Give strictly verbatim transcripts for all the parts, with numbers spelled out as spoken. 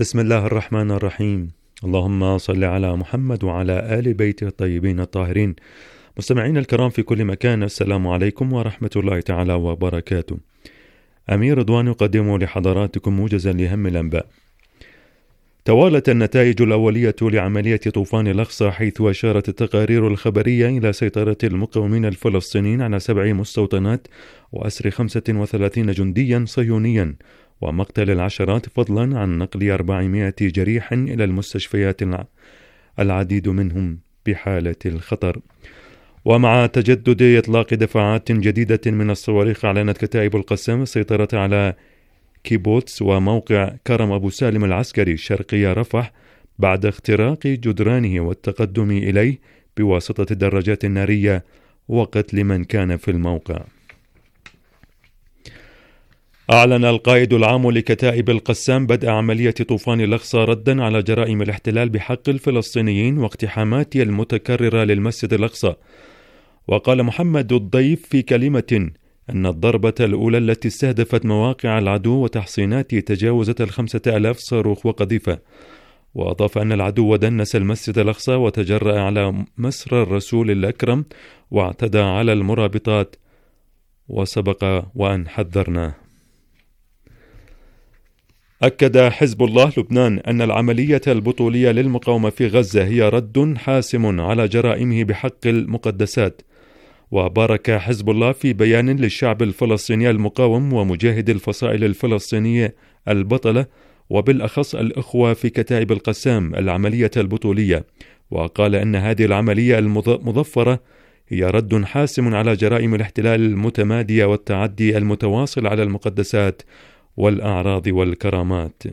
بسم الله الرحمن الرحيم. اللهم صل على محمد وعلى آل بيته الطيبين الطاهرين. مستمعين الكرام في كل مكان، السلام عليكم ورحمة الله تعالى وبركاته. أمير رضوان يقدم لحضراتكم موجزا لهم الأنباء. توالت النتائج الأولية لعملية طوفان الأقصى، حيث أشارت التقارير الخبرية إلى سيطرة المقاومين الفلسطينيين على سبع مستوطنات وأسر خمسة وثلاثين جنديا صهيونيا ومقتل العشرات، فضلا عن نقل أربعمائة جريح إلى المستشفيات، العديد منهم بحالة الخطر. ومع تجدد إطلاق دفعات جديدة من الصواريخ، أعلنت كتائب القسام السيطرة على كيبوتس وموقع كرم أبو سالم العسكري شرقي رفح بعد اختراق جدرانه والتقدم إليه بواسطة الدراجات النارية وقتل من كان في الموقع. أعلن القائد العام لكتائب القسام بدء عملية طوفان الأقصى ردا على جرائم الاحتلال بحق الفلسطينيين واقتحاماته المتكررة للمسجد الأقصى. وقال محمد الضيف في كلمة أن الضربة الأولى التي استهدفت مواقع العدو وتحصيناته تجاوزت الخمسة آلاف صاروخ وقذيفة. وأضاف أن العدو دنس المسجد الأقصى وتجرأ على مسرى الرسول الأكرم واعتدى على المرابطات، وسبق وأن حذرناه. أكد حزب الله لبنان أن العملية البطولية للمقاومة في غزة هي رد حاسم على جرائمه بحق المقدسات. وبارك حزب الله في بيان للشعب الفلسطيني المقاوم ومجاهد الفصائل الفلسطينية البطلة، وبالأخص الإخوة في كتائب القسام، العملية البطولية. وقال أن هذه العملية المظفرة هي رد حاسم على جرائم الاحتلال المتمادية والتعدي المتواصل على المقدسات والأعراض والكرامات.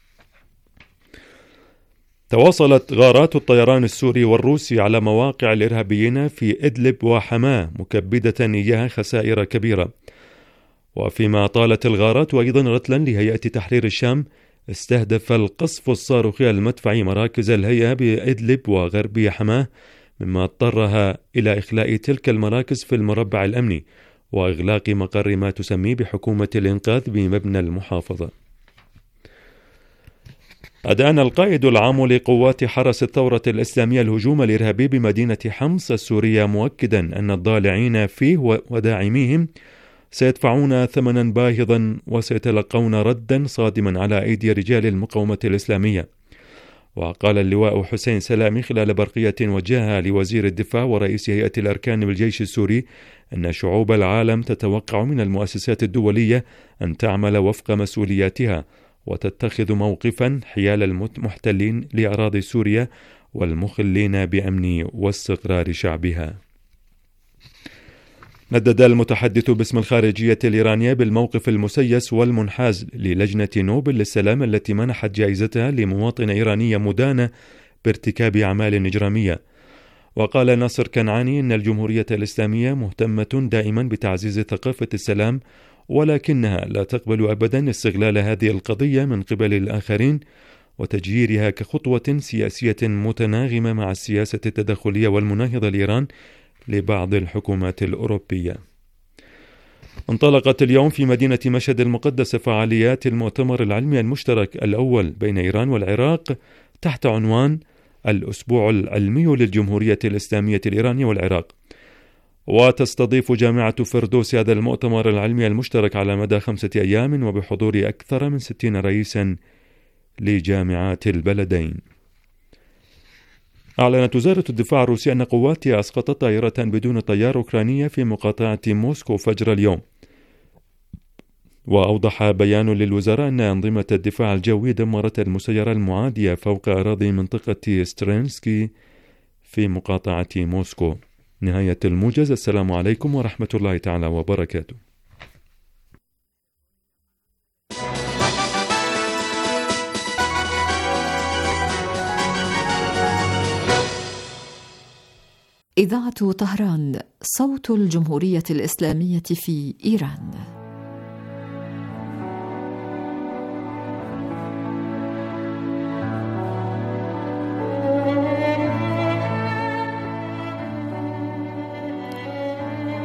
تواصلت غارات الطيران السوري والروسي على مواقع الإرهابيين في إدلب وحماة، مكبدة إياها خسائر كبيرة. وفيما طالت الغارات أيضا رتلا لهيئة تحرير الشام، استهدف القصف الصاروخي المدفعي مراكز الهيئة بإدلب وغربي حماة، مما اضطرها إلى إخلاء تلك المراكز في المربع الأمني وإغلاق مقر ما تسميه بحكومة الإنقاذ بمبنى المحافظة. أدان القائد العام لقوات حرس الثورة الإسلامية الهجوم الإرهابي بمدينة حمص السورية، مؤكدا أن الضالعين فيه وداعميهم سيدفعون ثمنا باهظا وسيتلقون ردا صادما على أيدي رجال المقاومة الإسلامية. وقال اللواء حسين سلامي خلال برقية وجهها لوزير الدفاع ورئيس هيئة الأركان بالجيش السوري أن شعوب العالم تتوقع من المؤسسات الدولية أن تعمل وفق مسؤولياتها وتتخذ موقفا حيال المحتلين لأراضي سوريا والمخلين بأمن واستقرار شعبها. ندد المتحدث باسم الخارجية الإيرانية بالموقف المسيس والمنحاز للجنة نوبل للسلام التي منحت جائزتها لمواطنة إيرانية مدانة بارتكاب أعمال إجرامية. وقال ناصر كنعاني إن الجمهورية الإسلامية مهتمة دائما بتعزيز ثقافة السلام، ولكنها لا تقبل أبدا استغلال هذه القضية من قبل الآخرين وتجييرها كخطوة سياسية متناغمة مع السياسة التدخلية والمناهضة لإيران لبعض الحكومات الأوروبية. انطلقت اليوم في مدينة مشهد المقدسة فعاليات المؤتمر العلمي المشترك الأول بين إيران والعراق تحت عنوان الأسبوع العلمي للجمهورية الإسلامية الإيرانية والعراق. وتستضيف جامعة فردوس هذا المؤتمر العلمي المشترك على مدى خمسة أيام وبحضور أكثر من ستين رئيسا لجامعات البلدين. أعلنت وزارة الدفاع الروسية أن قواتها أسقطت طائرة بدون طيار أوكرانية في مقاطعة موسكو فجر اليوم. وأوضح بيان للوزارة أن أنظمة الدفاع الجوي دمرت المسيرة المعادية فوق أراضي منطقة سترينسكي في مقاطعة موسكو. نهاية الموجز. السلام عليكم ورحمة الله تعالى وبركاته. إذاعة طهران، صوت الجمهورية الإسلامية في إيران.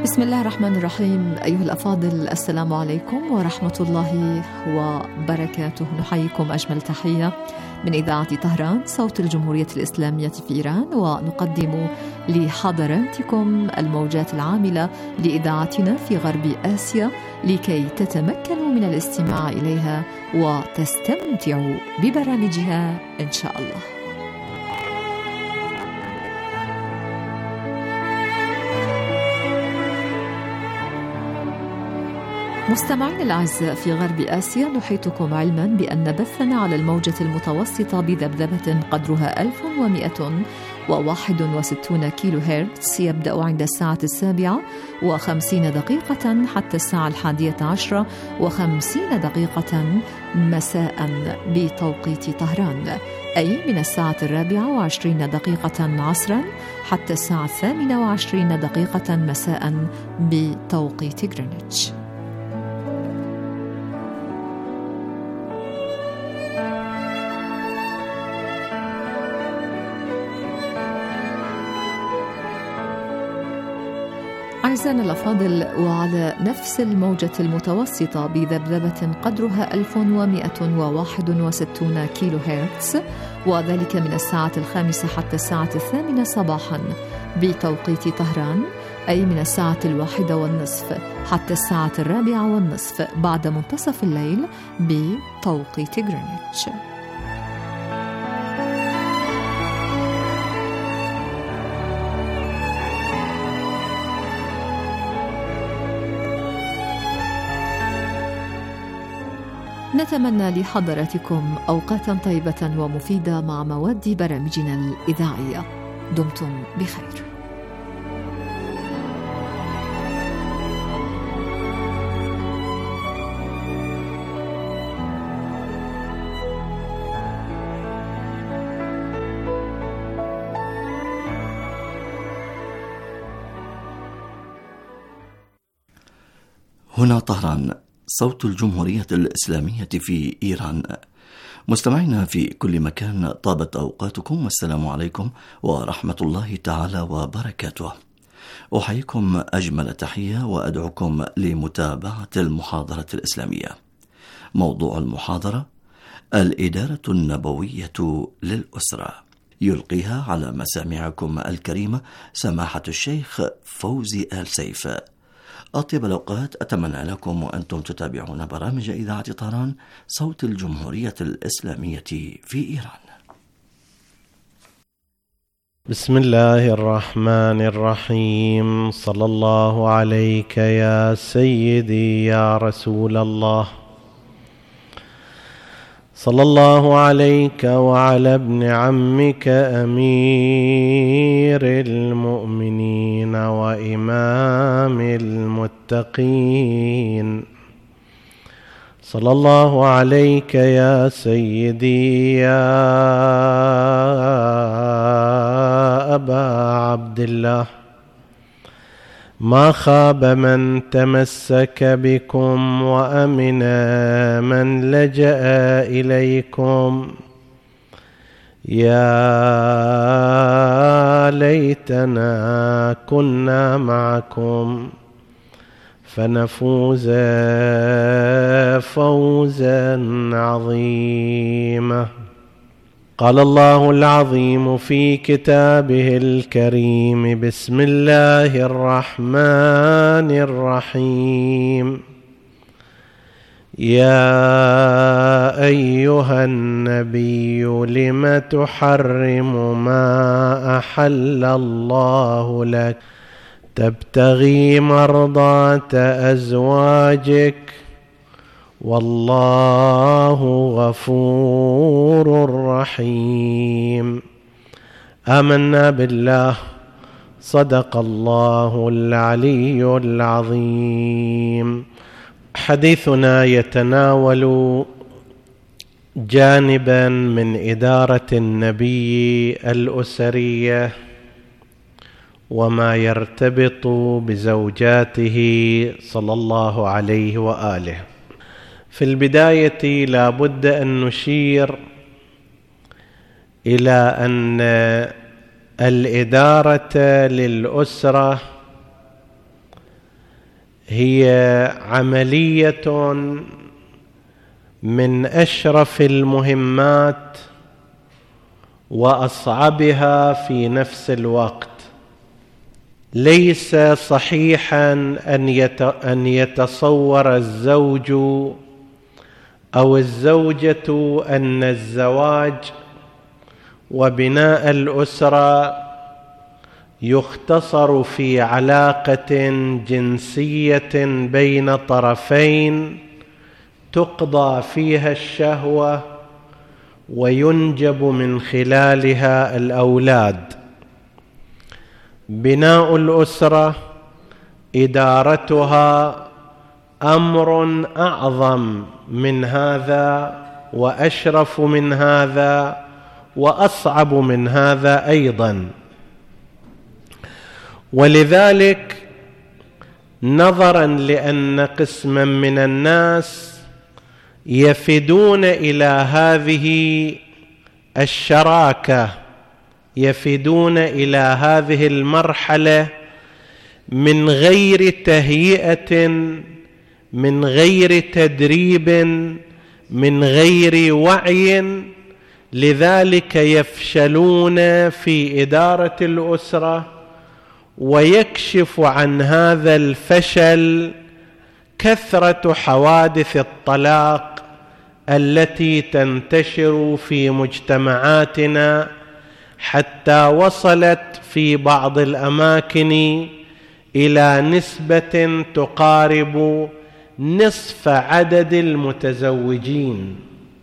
بسم الله الرحمن الرحيم. أيها الأفاضل، السلام عليكم ورحمة الله وبركاته. نحييكم أجمل تحية من إذاعة طهران صوت الجمهورية الإسلامية في إيران، ونقدم لحضراتكم الموجات العاملة لإذاعتنا في غرب آسيا لكي تتمكنوا من الاستماع إليها وتستمتعوا ببرامجها إن شاء الله. مستمعين الأعزاء في غرب آسيا، نحيطكم علما بأن بثنا على الموجة المتوسطة بذبذبة قدرها ألف ومئة وواحد وستون كيلو هرتز يبدأ عند الساعة السابعة وخمسين دقيقة حتى الساعة الحادية عشرة وخمسين دقيقة مساء بتوقيت طهران، أي من الساعة الرابعة وعشرين دقيقة عصرا حتى الساعة الثامنة وعشرين دقيقة مساء بتوقيت غرينتش. أعزائنا الأفاضل، وعلى نفس الموجة المتوسطة بذبذبة قدرها ألف ومئة وواحد وستون كيلو هرتز، وذلك من الساعة الخامسة حتى الساعة الثامنة صباحا بتوقيت طهران، أي من الساعة الواحدة والنصف حتى الساعة الرابعة والنصف بعد منتصف الليل بتوقيت غرينتش. نتمنى لحضراتكم أوقاتا طيبة ومفيدة مع مواد برامجنا الإذاعية. دمتم بخير. هنا طهران صوت الجمهورية الإسلامية في إيران. مستمعينا في كل مكان، طابت أوقاتكم والسلام عليكم ورحمة الله تعالى وبركاته. أحييكم أجمل تحية وأدعوكم لمتابعة المحاضرة الإسلامية. موضوع المحاضرة: الإدارة النبوية للأسرة، يلقيها على مسامعكم الكريمة سماحة الشيخ فوزي آل سيف. أطيب الأوقات أتمنى لكم وأنتم تتابعون برامج إذاعة طهران صوت الجمهورية الإسلامية في إيران. بسم الله الرحمن الرحيم. صلى الله عليك يا سيدي يا رسول الله، صلى الله عليك وعلى ابن عمك أمير المؤمنين وإمام المتقين، صلى الله عليك يا سيدي يا أبا عبد الله. ما خاب من تمسك بكم وأمن من لجأ إليكم. يا ليتنا كنا معكم فنفوز فوزا عظيما. قال الله العظيم في كتابه الكريم: بسم الله الرحمن الرحيم. يا أيها النبي لم تحرم ما أحل الله لك تبتغي مرضات أزواجك والله غفور رحيم. آمنا بالله، صدق الله العلي العظيم. حديثنا يتناول جانبا من إدارة النبي الأسرية وما يرتبط بزوجاته صلى الله عليه وآله. في البداية لا بد أن نشير إلى أن الإدارة للأسرة هي عملية من أشرف المهمات وأصعبها في نفس الوقت. ليس صحيحا أن يتصور الزوج أو الزوجة أن الزواج وبناء الأسرة يختصر في علاقة جنسية بين طرفين تقضى فيها الشهوة وينجب من خلالها الأولاد. بناء الأسرة إدارتها أمر أعظم من هذا وأشرف من هذا وأصعب من هذا أيضا. ولذلك نظرا لأن قسما من الناس يفدون إلى هذه الشراكة، يفدون إلى هذه المرحلة من غير تهيئة، من غير تدريب، من غير وعي، لذلك يفشلون في إدارة الأسرة. ويكشف عن هذا الفشل كثرة حوادث الطلاق التي تنتشر في مجتمعاتنا، حتى وصلت في بعض الأماكن إلى نسبة تقارب نصف عدد المتزوجين.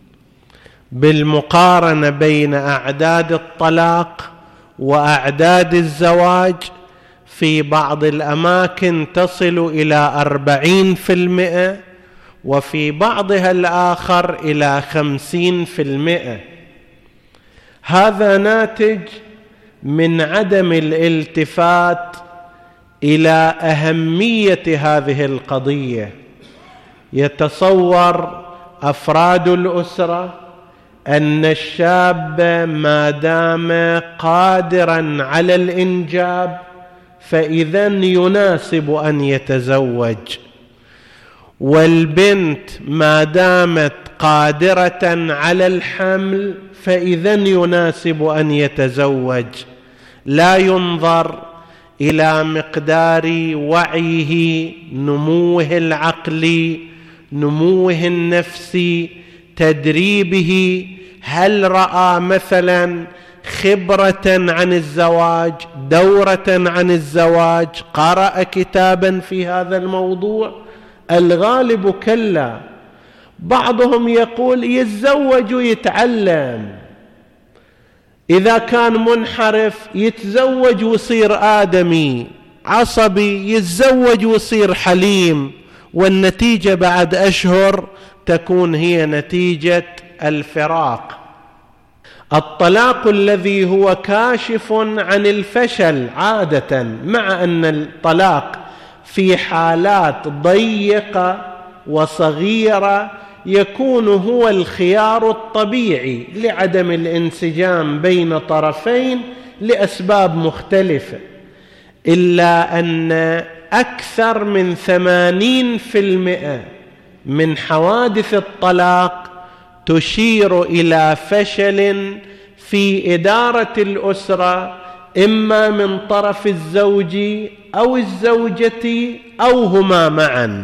بالمقارنة بين أعداد الطلاق وأعداد الزواج، في بعض الأماكن تصل إلى أربعين في المئة وفي بعضها الآخر إلى خمسين في المئة. هذا ناتج من عدم الالتفات إلى أهمية هذه القضية. يتصور أفراد الأسرة أن الشاب ما دام قادرا على الإنجاب فإذن يناسب أن يتزوج، والبنت ما دامت قادرة على الحمل فإذن يناسب أن يتزوج. لا ينظر إلى مقدار وعيه، نموه العقلي، نموه النفسي، تدريبه. هل رأى مثلا خبرة عن الزواج، دورة عن الزواج، قرأ كتابا في هذا الموضوع؟ الغالب كلا. بعضهم يقول يتزوج ويتعلم، إذا كان منحرف يتزوج ويصير آدمي، عصبي يتزوج ويصير حليم، والنتيجة بعد أشهر تكون هي نتيجة الفراق. الطلاق الذي هو كاشف عن الفشل عادة، مع أن الطلاق في حالات ضيقة وصغيرة يكون هو الخيار الطبيعي لعدم الانسجام بين طرفين لأسباب مختلفة، إلا أن أكثر من ثمانين في المئة من حوادث الطلاق تشير إلى فشل في إدارة الأسرة، إما من طرف الزوج أو الزوجة أو هما معا.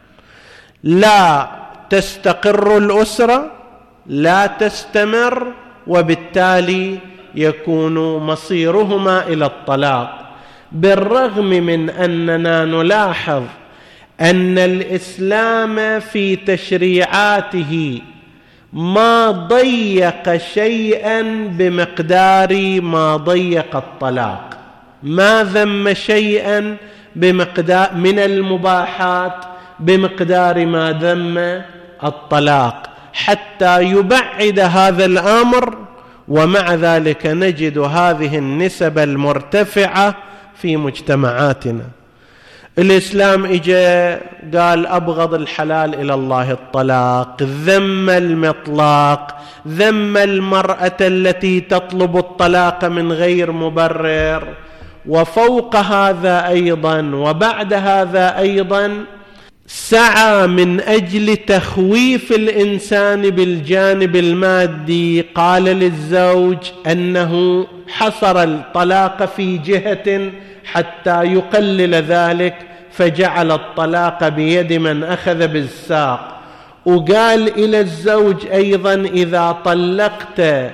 لا تستقر الأسرة، لا تستمر، وبالتالي يكون مصيرهما إلى الطلاق. بالرغم من أننا نلاحظ أن الإسلام في تشريعاته ما ضيق شيئا بمقدار ما ضيق الطلاق، ما ذم شيئا بمقدار من المباحات بمقدار ما ذم الطلاق، حتى يبعد هذا الأمر. ومع ذلك نجد هذه النسب المرتفعة في مجتمعاتنا. الإسلام إجا قال أبغض الحلال إلى الله الطلاق، ذم المطلاق، ذم المرأة التي تطلب الطلاق من غير مبرر، وفوق هذا أيضا وبعد هذا أيضا سعى من أجل تخويف الإنسان بالجانب المادي. قال للزوج أنه حصر الطلاق في جهة حتى يقلل ذلك، فجعل الطلاق بيد من أخذ بالساق. وقال إلى الزوج أيضا إذا طلقت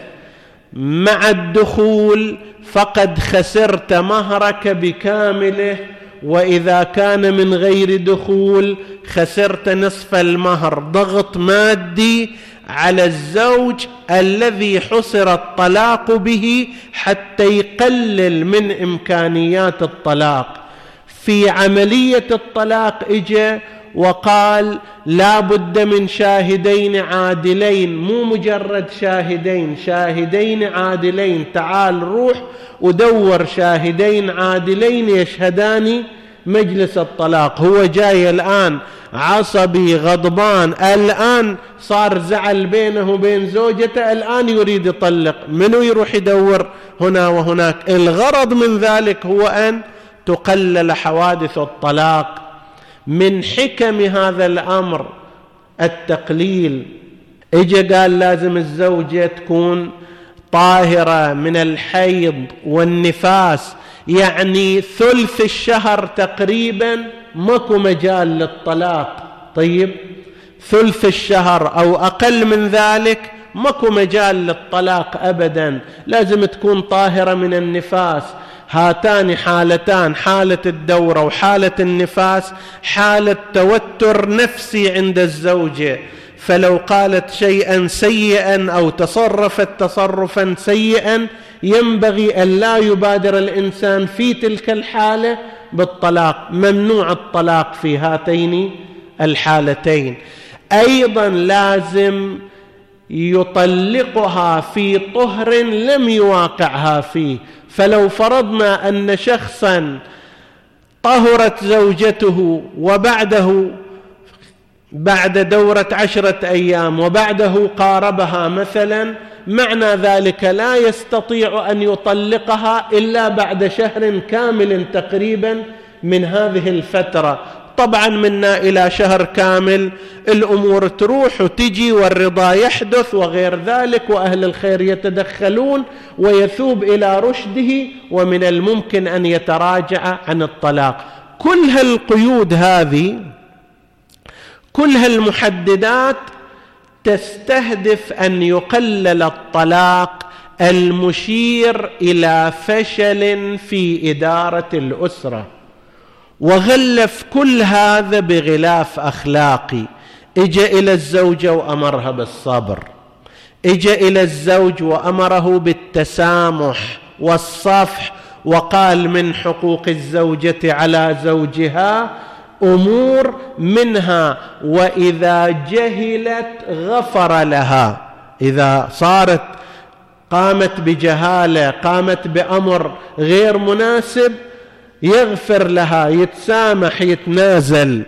مع الدخول فقد خسرت مهرك بكامله، وإذا كان من غير دخول خسرت نصف المهر. ضغط مادي على الزوج الذي حصر الطلاق به حتى يقلل من إمكانيات الطلاق. في عملية الطلاق اجى وقال لا بد من شاهدين عادلين، مو مجرد شاهدين، شاهدين عادلين. تعال روح ودور شاهدين عادلين يشهدان مجلس الطلاق. هو جاي الآن عصبي غضبان، الآن صار زعل بينه وبين زوجته، الآن يريد يطلق. منو يروح يدور هنا وهناك؟ الغرض من ذلك هو أن تقلل حوادث الطلاق. من حكم هذا الأمر التقليل. اجى قال لازم الزوجة تكون طاهرة من الحيض والنفاس، يعني ثلث الشهر تقريبا ماكو مجال للطلاق. طيب ثلث الشهر أو أقل من ذلك ماكو مجال للطلاق أبدا، لازم تكون طاهرة من النفاس. هاتان حالتان، حالة الدورة وحالة النفاس، حالة توتر نفسي عند الزوجة، فلو قالت شيئا سيئا أو تصرفت تصرفا سيئا ينبغي أن لا يبادر الإنسان في تلك الحالة بالطلاق. ممنوع الطلاق في هاتين الحالتين. أيضا لازم يطلقها في طهر لم يواقعها فيه. فلو فرضنا أن شخصا طهرت زوجته وبعده بعد دورة عشرة أيام وبعده قاربها مثلا، معنى ذلك لا يستطيع أن يطلقها إلا بعد شهر كامل تقريبا من هذه الفترة. طبعا منا إلى شهر كامل الأمور تروح وتجي والرضا يحدث وغير ذلك، وأهل الخير يتدخلون ويثوب إلى رشده، ومن الممكن أن يتراجع عن الطلاق. كل هالقيود هذه، كل هالمحددات تستهدف أن يقلل الطلاق المشير إلى فشل في إدارة الأسرة. وغلف كل هذا بغلاف أخلاقي. اجى إلى الزوجة وأمرها بالصبر، اجى إلى الزوج وأمره بالتسامح والصفح، وقال من حقوق الزوجة على زوجها أمور منها وإذا جهلت غفر لها. إذا صارت قامت بجهالة، قامت بأمر غير مناسب، يغفر لها، يتسامح، يتنازل.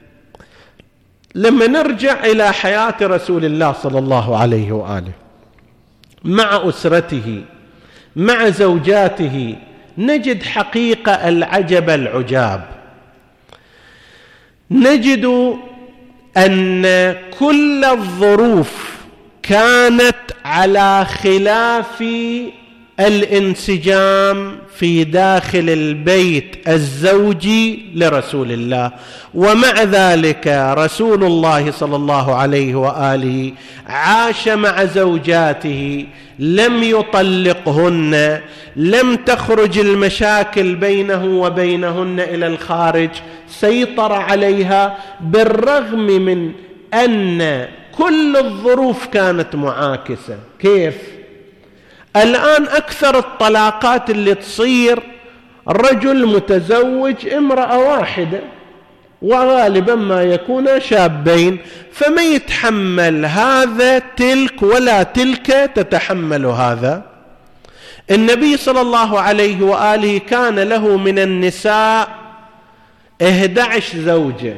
لما نرجع إلى حياة رسول الله صلى الله عليه وآله مع أسرته مع زوجاته، نجد حقيقة العجب العجاب. نجد أن كل الظروف كانت على خلاف الانسجام في داخل البيت الزوجي لرسول الله، ومع ذلك رسول الله صلى الله عليه وآله عاش مع زوجاته، لم يطلقهن، لم تخرج المشاكل بينه وبينهن إلى الخارج، سيطر عليها بالرغم من أن كل الظروف كانت معاكسة. كيف؟ الآن أكثر الطلاقات اللي تصير رجل متزوج امرأة واحدة، وغالبا ما يكون شابين، فما يتحمل هذا تلك ولا تلك تتحمل هذا. النبي صلى الله عليه وآله كان له من النساء إحدى عشر زوجة،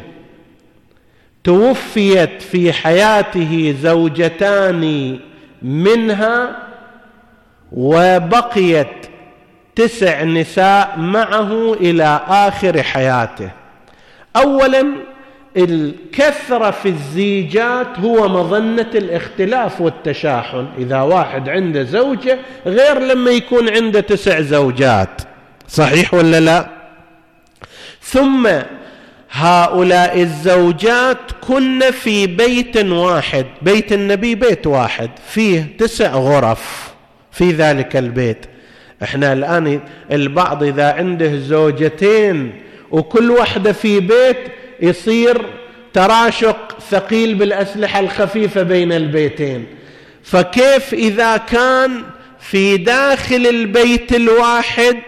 توفيت في حياته زوجتان منها، وبقيت تسع نساء معه إلى آخر حياته. أولا الكثرة في الزيجات هو مظنة الاختلاف والتشاحن، إذا واحد عنده زوجة غير لما يكون عنده تسع زوجات، صحيح ولا لا؟ ثم هؤلاء الزوجات كن في بيت واحد، بيت النبي بيت واحد فيه تسع غرف في ذلك البيت. احنا الآن البعض إذا عنده زوجتين وكل واحدة في بيت يصير تراشق ثقيل بالأسلحة الخفيفة بين البيتين، فكيف إذا كان في داخل البيت الواحد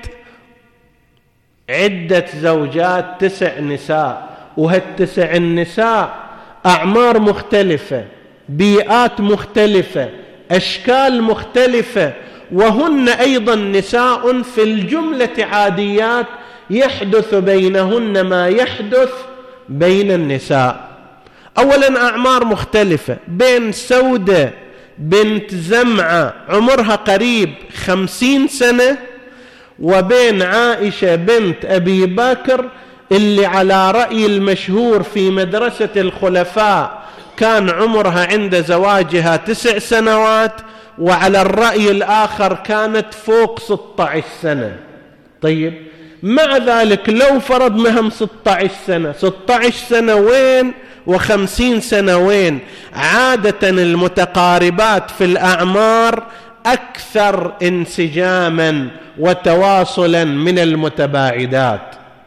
عدة زوجات تسع نساء، وهالتسع النساء أعمار مختلفة، بيئات مختلفة، أشكال مختلفة، وهن أيضا نساء في الجملة عاديات يحدث بينهن ما يحدث بين النساء. أولا أعمار مختلفة، بين سودة بنت زمعة عمرها قريب خمسين سنة، وبين عائشة بنت أبي بكر اللي على رأي المشهور في مدرسة الخلفاء كان عمرها عند زواجها تسع سنوات، وعلى الرأي الآخر كانت فوق ستة عشر سنة. طيب مع ذلك لو فرض مهم ستة عشر سنة، ستة عشر سنة وين وخمسين سنة وين؟ عادة المتقاربات في الأعمار أكثر انسجاما وتواصلا من المتباعدات.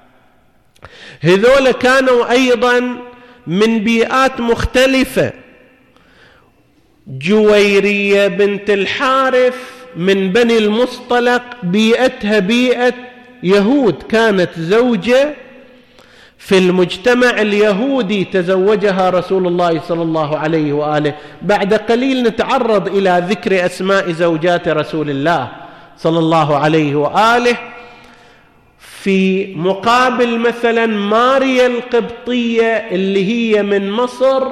هذول كانوا أيضا من بيئات مختلفة. جويرية بنت الحارث من بني المصطلق، بيئتها بيئة يهود، كانت زوجة في المجتمع اليهودي تزوجها رسول الله صلى الله عليه وآله. بعد قليل نتعرض إلى ذكر أسماء زوجات رسول الله صلى الله عليه وآله. في مقابل مثلا ماريا القبطية اللي هي من مصر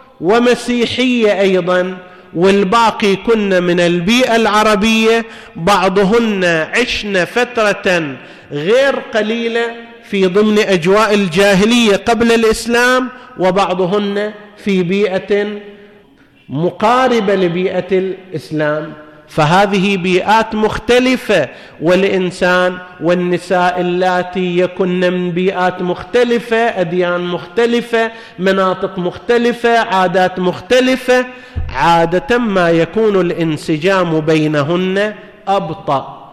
ومسيحية أيضا، والباقي كنا من البيئة العربية، بعضهن عشنا فترة غير قليلة في ضمن أجواء الجاهلية قبل الإسلام، وبعضهن في بيئة مقاربة لبيئة الإسلام. فهذه بيئات مختلفة، والإنسان والنساء اللاتي يكن من بيئات مختلفة، أديان مختلفة، مناطق مختلفة، عادات مختلفة، عادة ما يكون الانسجام بينهن أبطأ.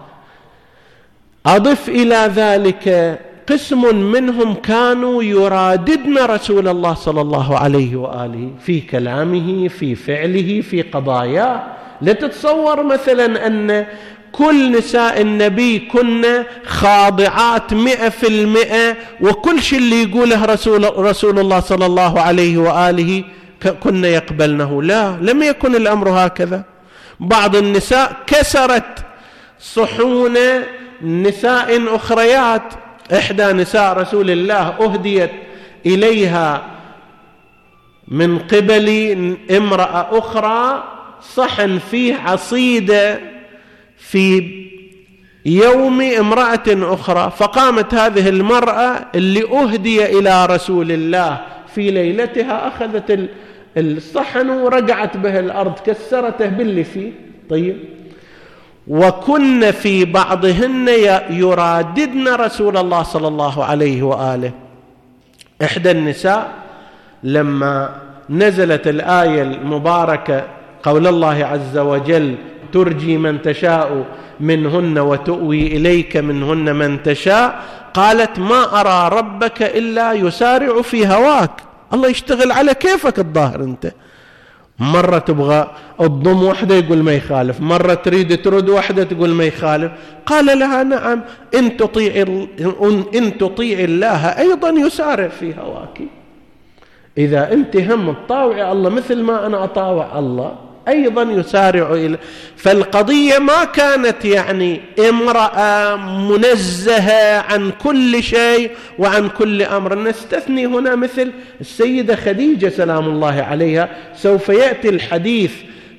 أضف إلى ذلك قسم منهم كانوا يراددن رسول الله صلى الله عليه وآله في كلامه، في فعله، في قضاياه. لا تتصور مثلا أن كل نساء النبي كن خاضعات مئة في المئة، وكل شيء اللي يقوله رسول, رسول الله صلى الله عليه وآله كن يقبلنه. لا، لم يكن الأمر هكذا. بعض النساء كسرت صحون نساء أخريات. إحدى نساء رسول الله أهديت إليها من قبل امرأة أخرى صحن فيه عصيدة في يوم امرأة أخرى، فقامت هذه المرأة اللي أهدي إلى رسول الله في ليلتها أخذت الصحن ورجعت به الأرض، كسرته باللي فيه. طيب، وكن في بعضهن يراددن رسول الله صلى الله عليه وآله. إحدى النساء لما نزلت الآية المباركة قول الله عز وجل ترجي من تشاء منهن وتؤوي إليك منهن من تشاء، قالت ما أرى ربك إلا يسارع في هواك. الله يشتغل على كيفك الظاهر أنت. مرة تبغى تضم واحدة يقول ما يخالف، مرة تريد ترد واحدة تقول ما يخالف. قال لها نعم، إن تطيع إن تطيع الله أيضا يسارع في هواك. إذا أنت هم تطاوع الله مثل ما أنا أطاوع الله أيضا يسارع إلى. فالقضية ما كانت يعني امرأة منزهة عن كل شيء وعن كل أمر. نستثني هنا مثل السيدة خديجة سلام الله عليها، سوف يأتي الحديث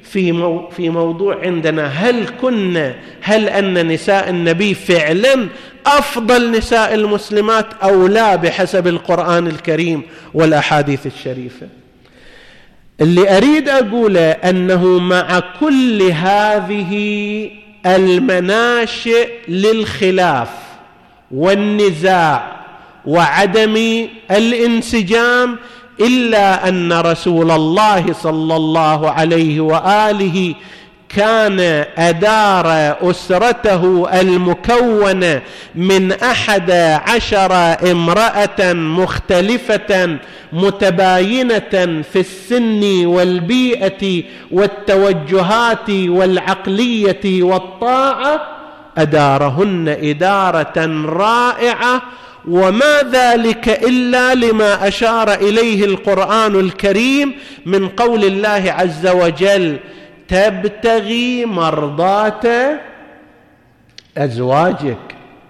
في مو في موضوع عندنا، هل كنا هل أن نساء النبي فعلا أفضل نساء المسلمات أو لا بحسب القرآن الكريم والأحاديث الشريفة؟ اللي أريد أقوله أنه مع كل هذه المناشئ للخلاف والنزاع وعدم الانسجام، إلا أن رسول الله صلى الله عليه وآله كان أدار أسرته المكونة من أحد عشر امرأة مختلفة متباينة في السن والبيئة والتوجهات والعقلية والطاعة، أدارهن إدارة رائعة، وما ذلك إلا لما أشار إليه القرآن الكريم من قول الله عز وجل: تبتغي مرضات أزواجك.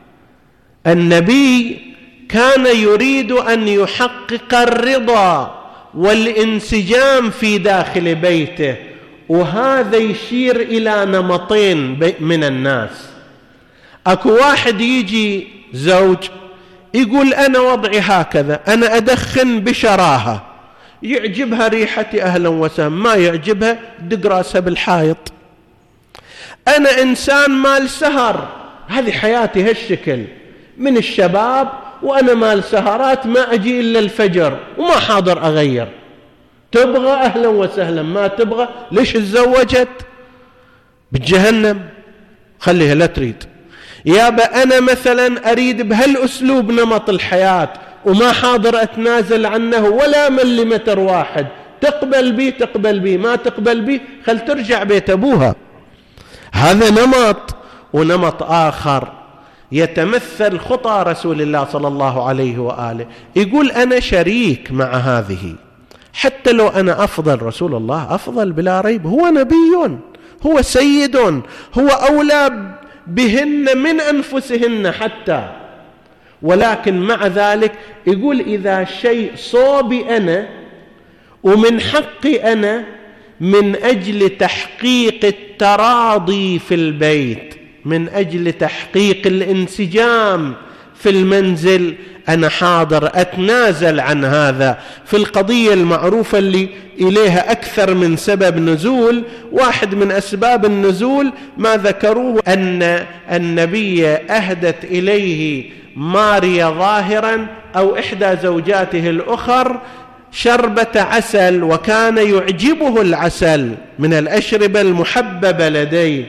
النبي كان يريد أن يحقق الرضا والانسجام في داخل بيته، وهذا يشير إلى نمطين من الناس. أكو واحد يجي زوج يقول أنا وضعي هكذا، أنا أدخن بشراهة، يعجبها ريحتي أهلا وسهلا، ما يعجبها دق راسها بالحائط. أنا إنسان مال سهر، هذه حياتي هالشكل من الشباب، وأنا مال سهرات ما أجي إلا الفجر وما حاضر أغير. تبغى أهلا وسهلا، ما تبغى ليش تزوجت؟ بالجهنم، خليها لا تريد. يابا أنا مثلا أريد بهالأسلوب نمط الحياة وما حاضر أتنازل عنه ولا مليمتر واحد، تقبل بي تقبل بي، ما تقبل بي خل ترجع بيت أبوها. هذا نمط. ونمط آخر يتمثل خطى رسول الله صلى الله عليه وآله، يقول أنا شريك مع هذه، حتى لو أنا أفضل، رسول الله أفضل بلا ريب، هو نبي، هو سيد، هو أولى بهن من أنفسهن حتى، ولكن مع ذلك يقول إذا شيء صوبي أنا ومن حقي أنا من أجل تحقيق التراضي في البيت، من أجل تحقيق الانسجام في المنزل، أنا حاضر أتنازل عن هذا. في القضية المعروفة اللي إليها أكثر من سبب نزول، واحد من أسباب النزول ما ذكروه أن النبي أهدت إليه ماريا ظاهرا أو إحدى زوجاته الأخر شربة عسل، وكان يعجبه العسل من الأشربة المحببة لديه،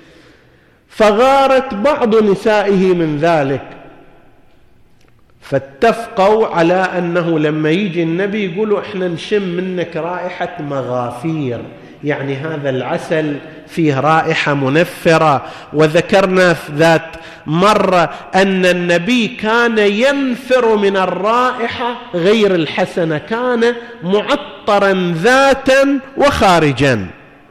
فغارت بعض نسائه من ذلك، فاتفقوا على أنه لما يجي النبي يقولوا إحنا نشم منك رائحة مغافير، يعني هذا العسل فيه رائحة منفرة. وذكرنا في ذات مرة أن النبي كان ينفر من الرائحة غير الحسنة، كان معطرا ذاتا وخارجا.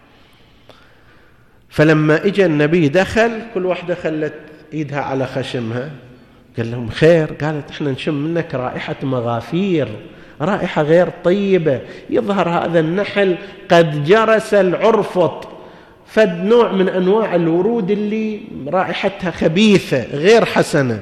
فلما اجى النبي دخل، كل واحدة خلت ايدها على خشمها، قال لهم خير؟ قالت احنا نشم منك رائحة مغافير، رائحة غير طيبة، يظهر هذا النحل قد جرس العرفط، فد نوع من أنواع الورود اللي رائحتها خبيثة غير حسنة.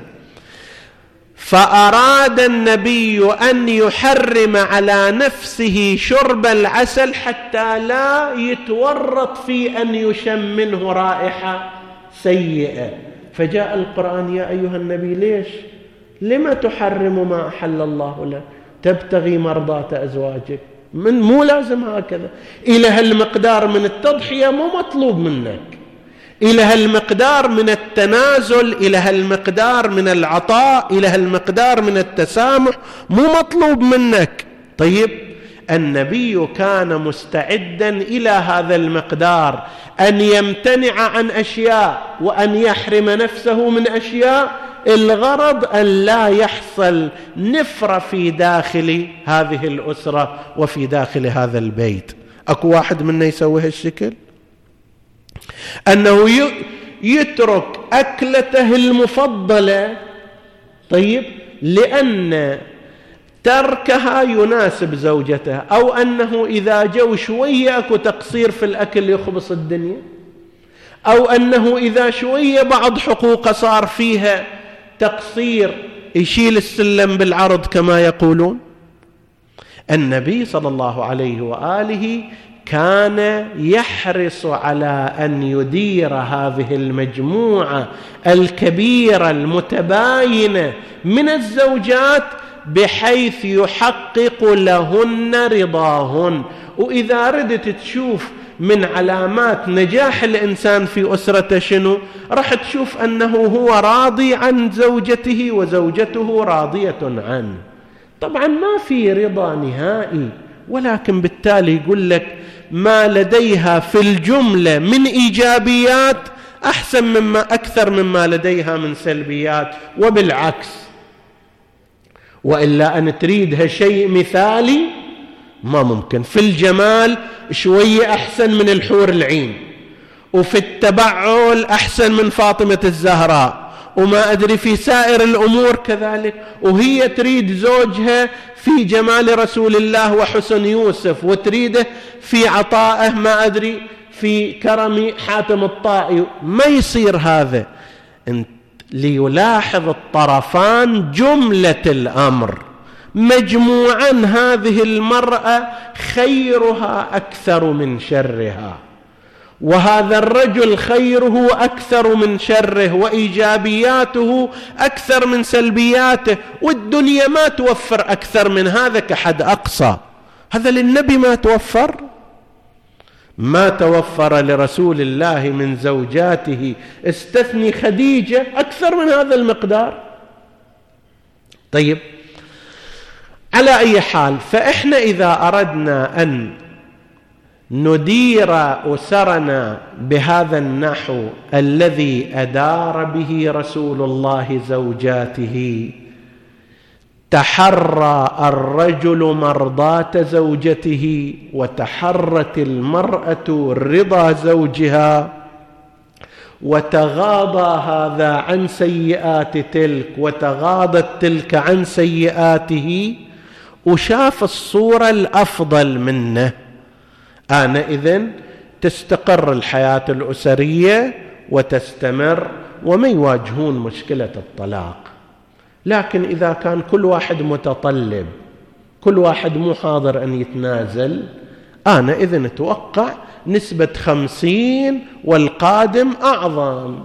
فأراد النبي أن يحرم على نفسه شرب العسل حتى لا يتورط في أن يشم منه رائحة سيئة. فجاء القرآن: يا أيها النبي ليش لما تحرم ما أحل الله لك تبتغي مرضات أزواجك؟ من مو لازم هكذا، إلى هالمقدار من التضحية مو مطلوب منك، إلى هالمقدار من التنازل، إلى هالمقدار من العطاء، إلى هالمقدار من التسامح مو مطلوب منك. طيب النبي كان مستعدا إلى هذا المقدار أن يمتنع عن أشياء وأن يحرم نفسه من أشياء، الغرض أن لا يحصل نفرة في داخل هذه الأسرة وفي داخل هذا البيت. أكو واحد منا يسوي هالشكل، أنه يترك أكلته المفضلة، طيب لأن تركها يناسب زوجته، أو أنه إذا جو شوية أكو تقصير في الأكل يخبص الدنيا، أو أنه إذا شوية بعض حقوقه صار فيها تقصير يشيل السلم بالعرض كما يقولون. النبي صلى الله عليه وآله كان يحرص على أن يدير هذه المجموعة الكبيرة المتباينة من الزوجات بحيث يحقق لهن رضاهن. وإذا ردت تشوف من علامات نجاح الإنسان في أسرته شنو؟ راح تشوف أنه هو راضي عن زوجته وزوجته راضية عنه. طبعا ما في رضا نهائي، ولكن بالتالي يقول لك ما لديها في الجملة من إيجابيات أحسن مما أكثر مما لديها من سلبيات، وبالعكس. وإلا أن تريدها شيء مثالي ما ممكن. في الجمال شوية أحسن من الحور العين، وفي التبعل أحسن من فاطمة الزهراء، وما أدري في سائر الأمور كذلك. وهي تريد زوجها في جمال رسول الله وحسن يوسف، وتريده في عطائه ما أدري في كرم حاتم الطائي. ما يصير هذا. ليلاحظ الطرفان جملة الأمر. مجموعا هذه المرأة خيرها أكثر من شرها، وهذا الرجل خيره أكثر من شره، وإيجابياته أكثر من سلبياته، والدنيا ما توفر أكثر من هذا كحد أقصى. هذا للنبي ما توفر، ما توفر لرسول الله من زوجاته استثني خديجة أكثر من هذا المقدار. طيب، على أي حال، فإحنا إذا أردنا أن ندير أسرنا بهذا النحو الذي أدار به رسول الله زوجاته، تحرى الرجل مرضاة زوجته، وتحرت المرأة رضا زوجها، وتغاضى هذا عن سيئات تلك، وتغاضت تلك عن سيئاته، وشاف الصورة الأفضل منه. آنئذ تستقر الحياة الأسرية وتستمر، وما يواجهون مشكلة الطلاق. لكن إذا كان كل واحد متطلب، كل واحد مو حاضر أن يتنازل، آنئذ نتوقع نسبة خمسين والقادم أعظم.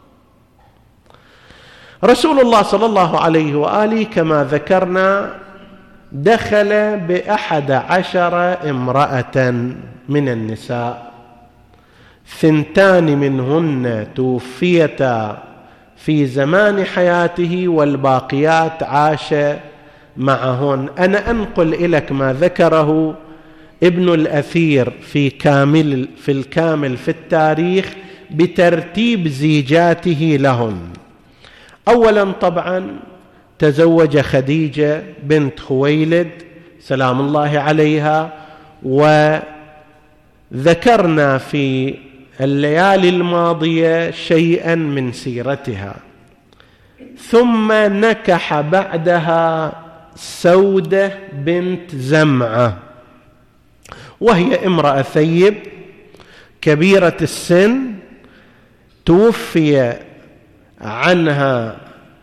رسول الله صلى الله عليه وآله كما ذكرنا دخل بأحد عشر امرأة من النساء، ثنتان منهن توفيتا في زمان حياته، والباقيات عاش معهن. أنا أنقل لك ما ذكره ابن الأثير في كامل في الكامل في التاريخ بترتيب زيجاته لهن. أولا طبعا تزوج خديجة بنت خويلد سلام الله عليها، وذكرنا في الليالي الماضية شيئا من سيرتها. ثم نكح بعدها سودة بنت زمعة، وهي امرأة ثيب كبيرة السن، توفي عنها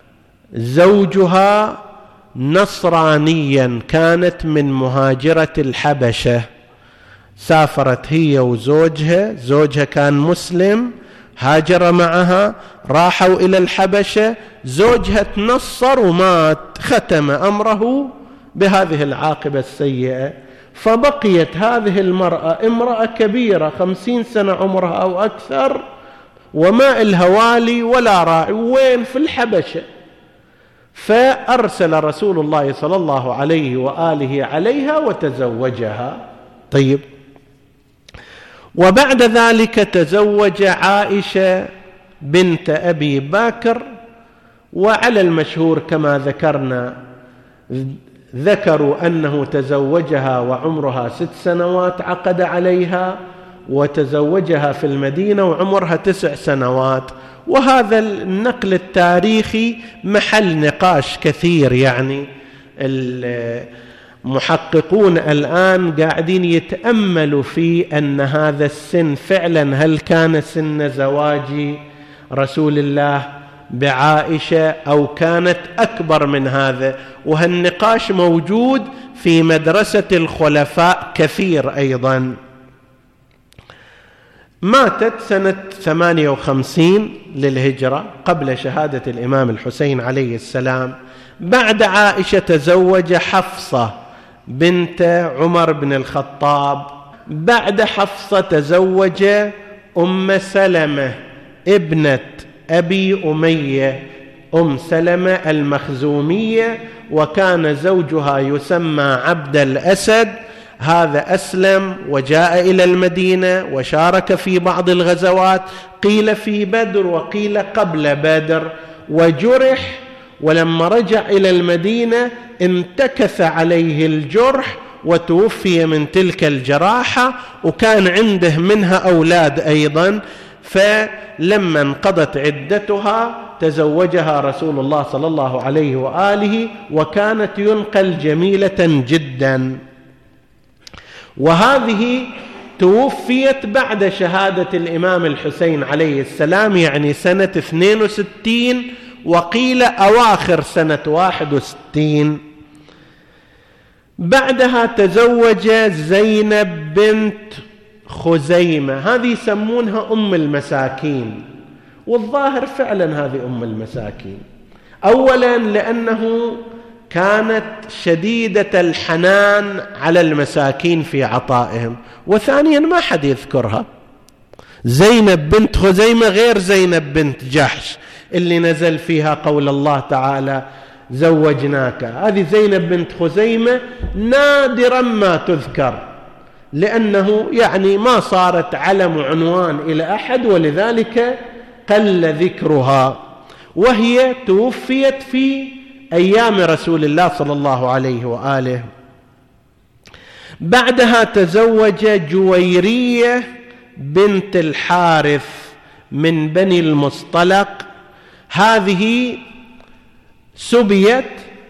زوجها نصرانيا، كانت من مهاجرة الحبشة، سافرت هي وزوجها، زوجها كان مسلم، هاجر معها، راحوا إلى الحبشة، زوجها تنصر ومات، ختم أمره بهذه العاقبة السيئة. فبقيت هذه المرأة امرأة كبيرة خمسين سنة عمرها أو أكثر، وما إلها والي ولا راعي، وين؟ في الحبشة. فأرسل رسول الله صلى الله عليه وآله عليها وتزوجها. طيب، وبعد ذلك تزوج عائشة بنت أبي بكر، وعلى المشهور كما ذكرنا ذكروا أنه تزوجها وعمرها ست سنوات، عقد عليها، وتزوجها في المدينة وعمرها تسع سنوات. وهذا النقل التاريخي محل نقاش كثير، يعني المحققون الآن قاعدين يتأملوا في أن هذا السن فعلا هل كان سن زواج رسول الله بعائشة أو كانت أكبر من هذا، وهالنقاش موجود في مدرسة الخلفاء كثير أيضا. ماتت سنة ثمانية وخمسين للهجرة قبل شهادة الإمام الحسين عليه السلام. بعد عائشة تزوج حفصة بنت عمر بن الخطاب. بعد حفصة تزوج أم سلمة ابنة أبي أمية، أم سلمة المخزومية، وكان زوجها يسمى عبد الأسد. هذا أسلم وجاء إلى المدينة وشارك في بعض الغزوات، قيل في بدر وقيل قبل بدر، وجرح، ولما رجع إلى المدينة انتكث عليه الجرح وتوفي من تلك الجراحة، وكان عنده منها أولاد أيضا. فلما انقضت عدتها تزوجها رسول الله صلى الله عليه وآله، وكانت ينقل جميلة جدا. وهذه توفيت بعد شهادة الإمام الحسين عليه السلام، يعني سنة اثنين وستين، وقيل أواخر سنة واحد وستين. بعدها تزوج زينب بنت خزيمة، هذه يسمونها أم المساكين، والظاهر فعلا هذه أم المساكين. أولا لأنه كانت شديدة الحنان على المساكين في عطائهم، وثانيا ما حد يذكرها. زينب بنت خزيمة غير زينب بنت جحش اللي نزل فيها قول الله تعالى زوجناك. هذه زينب بنت خزيمة نادرا ما تذكر، لأنه يعني ما صارت علم وعنوان إلى أحد، ولذلك قل ذكرها. وهي توفيت في أيام رسول الله صلى الله عليه وآله. بعدها تزوج جويرية بنت الحارث من بني المصطلق. هذه سبيت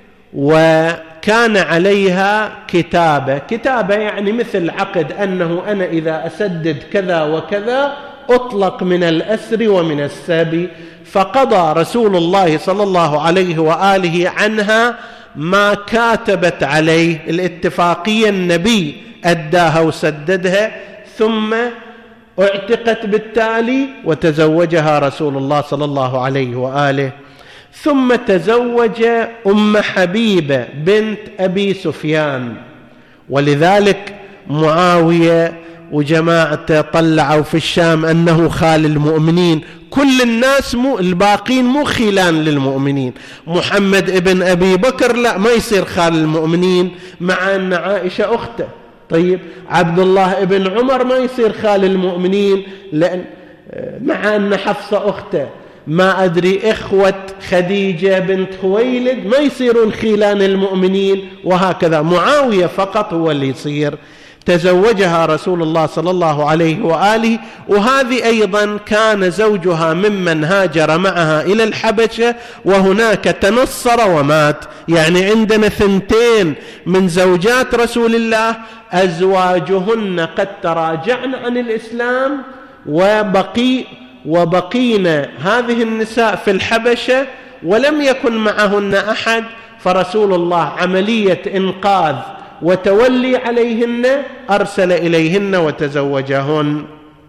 وكان عليها كتابة، كتابة يعني مثل عقد، أنه أنا إذا أسدد كذا وكذا أطلق من الأسر ومن السبي. فقضى رسول الله صلى الله عليه وآله عنها ما كاتبت عليه، الاتفاقية النبي أداها وسددها، ثم اعتقت بالتالي وتزوجها رسول الله صلى الله عليه وآله. ثم تزوج أم حبيبة بنت أبي سفيان، ولذلك معاوية وجماعة طلعوا في الشام أنه خال المؤمنين. كل الناس مو الباقين مو خلان للمؤمنين. محمد ابن أبي بكر لا، ما يصير خال المؤمنين مع أن عائشة أخته. طيب عبد الله ابن عمر ما يصير خال المؤمنين لأن مع أن حفصة أخته. ما أدري إخوة خديجة بنت خويلد ما يصيرون خلان المؤمنين، وهكذا. معاوية فقط هو اللي يصير. تزوجها رسول الله صلى الله عليه وآله، وهذه أيضا كان زوجها ممن هاجر معها إلى الحبشة، وهناك تنصر ومات. يعني عندنا ثنتين من زوجات رسول الله أزواجهن قد تراجعن عن الإسلام، وبقي وبقينا هذه النساء في الحبشة ولم يكن معهن أحد. فرسول الله عملية إنقاذ وتولي عليهن أرسل إليهن وتزوجهن.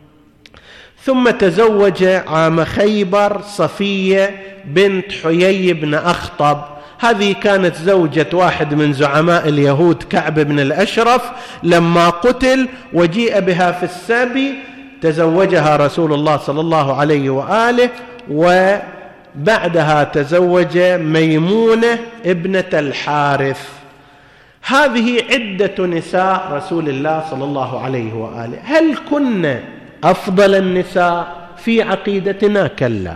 ثم تزوج عام خيبر صفية بنت حيي بن أخطب. هذه كانت زوجة واحد من زعماء اليهود كعب بن الأشرف، لما قتل وجيء بها في السبي تزوجها رسول الله صلى الله عليه وآله. وبعدها تزوج ميمونة ابنة الحارث. هذه عدة نساء رسول الله صلى الله عليه وآله. هل كنا أفضل النساء؟ في عقيدتنا كلا،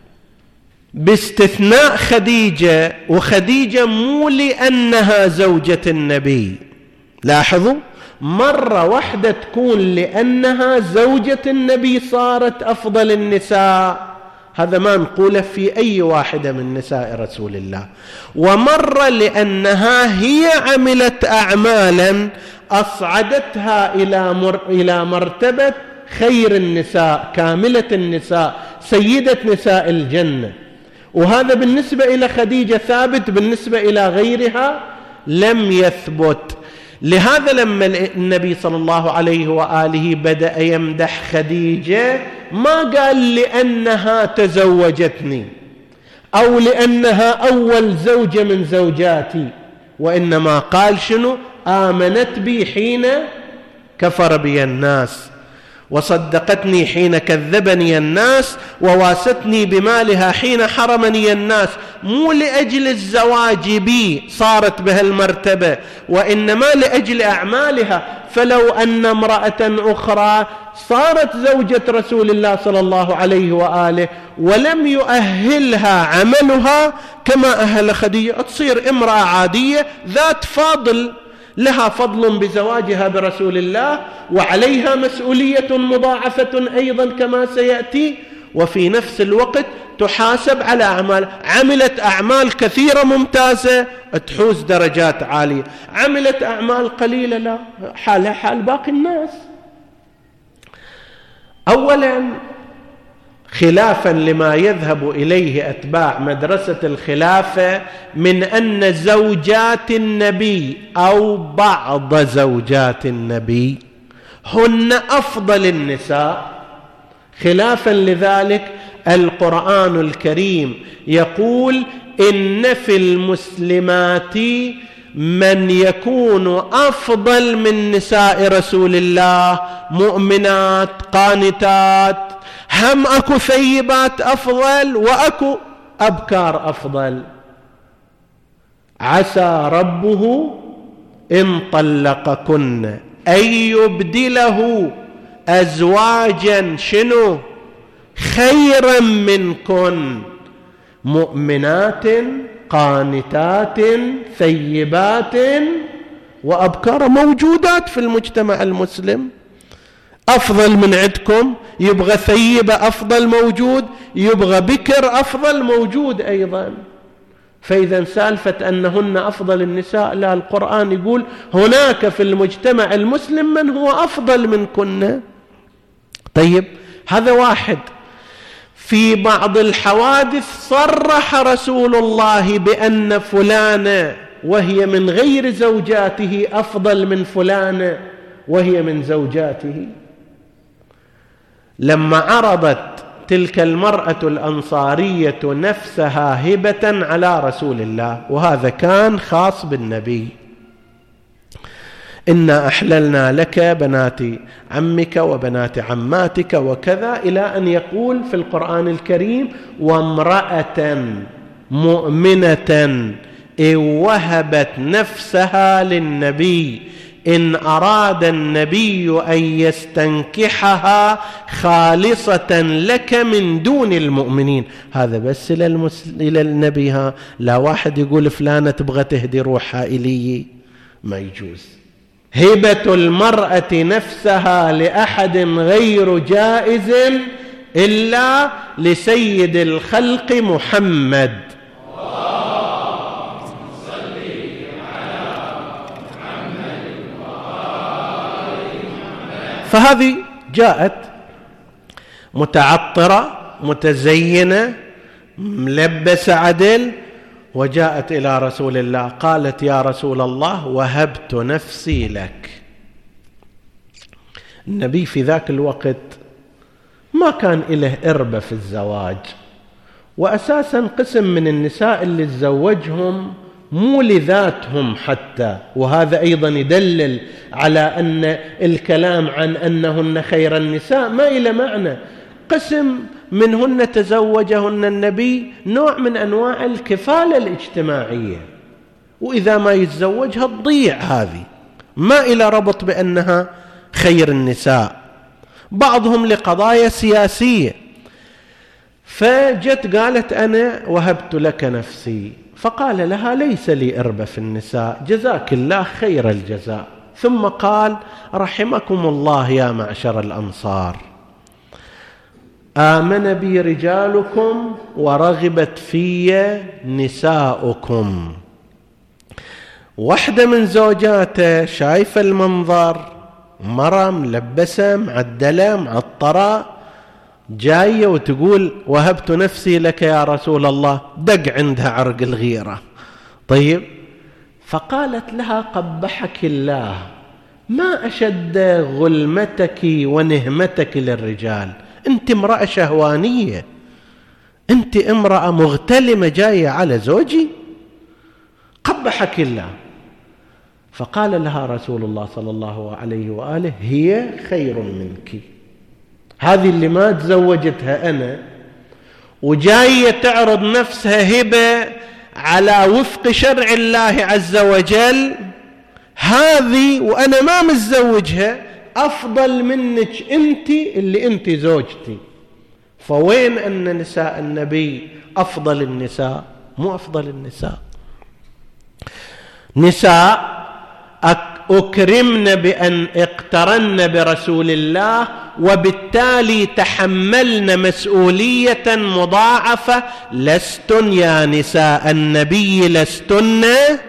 باستثناء خديجة. وخديجة مو لأنها زوجة النبي، لاحظوا، مرة واحدة تكون لأنها زوجة النبي صارت أفضل النساء. هذا ما نقوله في أي واحدة من نساء رسول الله. ومرة لأنها هي عملت أعمالا أصعدتها إلى مر... إلى مرتبة خير النساء، كاملة النساء، سيدة نساء الجنة. وهذا بالنسبة إلى خديجة ثابت، بالنسبة إلى غيرها لم يثبت. لهذا لما النبي صلى الله عليه وآله بدأ يمدح خديجة ما قال لأنها تزوجتني أو لأنها أول زوجة من زوجاتي، وإنما قال شنو؟ آمنت بي حين كفر بي الناس، وصدقتني حين كذبني الناس، وواستني بمالها حين حرمني الناس. مو لأجل الزواج بي صارت بهالمرتبة، وإنما لأجل أعمالها. فلو أن امرأة أخرى صارت زوجة رسول الله صلى الله عليه وآله ولم يؤهلها عملها كما أهل خديجة، تصير امرأة عادية ذات فاضل، لها فضل بزواجها برسول الله، وعليها مسؤولية مضاعفة أيضا كما سيأتي، وفي نفس الوقت تحاسب على أعمال. عملت أعمال كثيرة ممتازة تحوز درجات عالية، عملت أعمال قليلة لا، حالها حال باقي الناس. أولا خلافا لما يذهب إليه أتباع مدرسة الخلافة من أن زوجات النبي أو بعض زوجات النبي هن أفضل النساء، خلافا لذلك القرآن الكريم يقول إن في المسلمات من يكون أفضل من نساء رسول الله، مؤمنات قانتات، هم أكو ثيبات أفضل وأكو أبكار أفضل. عسى ربه إن طلقكن أن يبدله أزواجا شنو خيرا منكن مؤمنات قانتات ثيبات وأبكار، موجودات في المجتمع المسلم. أفضل من عندكم، يبغى ثيبة أفضل موجود، يبغى بكر أفضل موجود أيضا. فإذا سالفة أنهن أفضل النساء، لا، القرآن يقول هناك في المجتمع المسلم من هو أفضل منكن. طيب هذا واحد. في بعض الحوادث صرح رسول الله بأن فلانة وهي من غير زوجاته أفضل من فلانة وهي من زوجاته. لما عرضت تلك المرأة الأنصارية نفسها هبة على رسول الله، وهذا كان خاص بالنبي، إنا أحللنا لك بنات عمك وبنات عماتك وكذا، إلى أن يقول في القرآن الكريم وامرأة مؤمنة إن وهبت نفسها للنبي إن أراد النبي أن يستنكحها خالصة لك من دون المؤمنين. هذا بس إلى, المسل... إلى النبي، ها لا واحد يقول فلانة تبغى تهدي روحها إلي، ما يجوز. هبة المرأة نفسها لأحد غير جائز إلا لسيد الخلق محمد. فهذه جاءت متعطرة متزينة ملبسة عدل، وجاءت إلى رسول الله قالت يا رسول الله وهبت نفسي لك. النبي في ذاك الوقت ما كان إله إربة في الزواج، وأساسا قسم من النساء اللي تزوجهم مو لذاتهم حتى، وهذا أيضا يدلل على أن الكلام عن أنهن خير النساء ما إلى معنى. قسم منهن تزوجهن النبي نوع من أنواع الكفالة الاجتماعية، وإذا ما يتزوجها تضيع، هذه ما إلى ربط بأنها خير النساء. بعضهم لقضايا سياسية، فجت قالت أنا وهبت لك نفسي، فقال لها ليس لي إربة في النساء، جزاك الله خير الجزاء. ثم قال رحمكم الله يا معشر الأنصار، آمن بي رجالكم ورغبت في نساؤكم. واحدة من زوجاته شايفة المنظر، مرة ملبسة معدلة معطرة، جاية وتقول وهبت نفسي لك يا رسول الله، دق عندها عرق الغيرة. طيب، فقالت لها قبحك الله، ما أشد غلمتك ونهمتك للرجال، أنت امرأة شهوانية، أنت امرأة مغتلمة جاية على زوجي، قبحك الله. فقال لها رسول الله صلى الله عليه وآله هي خير منك، هذه اللي ما تزوجتها أنا وجاية تعرض نفسها هبة على وفق شرع الله عز وجل، هذه وأنا ما متزوجها أفضل منك أنت اللي أنت زوجتي. فوين أن نساء النبي أفضل النساء؟ مو أفضل النساء، نساء أكرمن بأن اقترن برسول الله، وبالتالي تحملن مسؤولية مضاعفة. لستن يا نساء النبي لستن